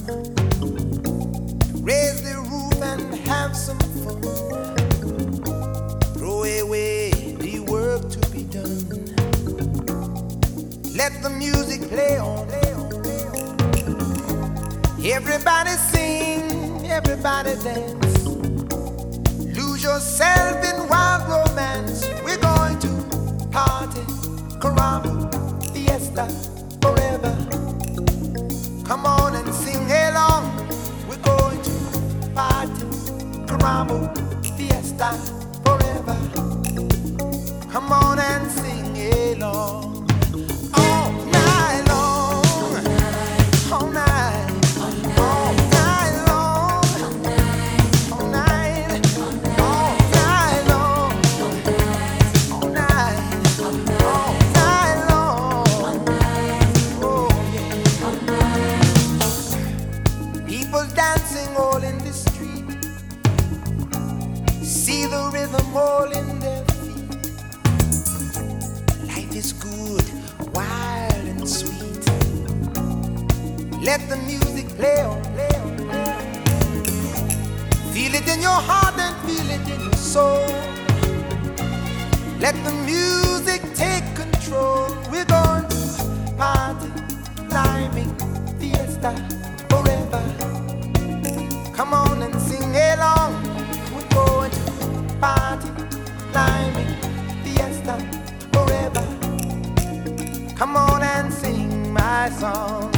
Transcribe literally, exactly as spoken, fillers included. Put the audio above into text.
Raise the roof and have some fun. Throw away the work to be done. Let the music play on. Everybody sing, everybody dance. Lose yourself in wild romance. We're going to party, caramba, fiesta, forever. Come on and sing along. We're going to party, caramba, fiesta, forever. Come on and sing along. All night long, all night. Dancing all in the street, see the rhythm all in their feet. Life is good, wild and sweet. Let the music play on, play on, play on. Feel it in your heart and feel it in your soul. Let the music take control. We're going to party, climbing, fiesta, forever. Come on and sing along. We're going to party, climbing, fiesta, forever. Come on and sing my song.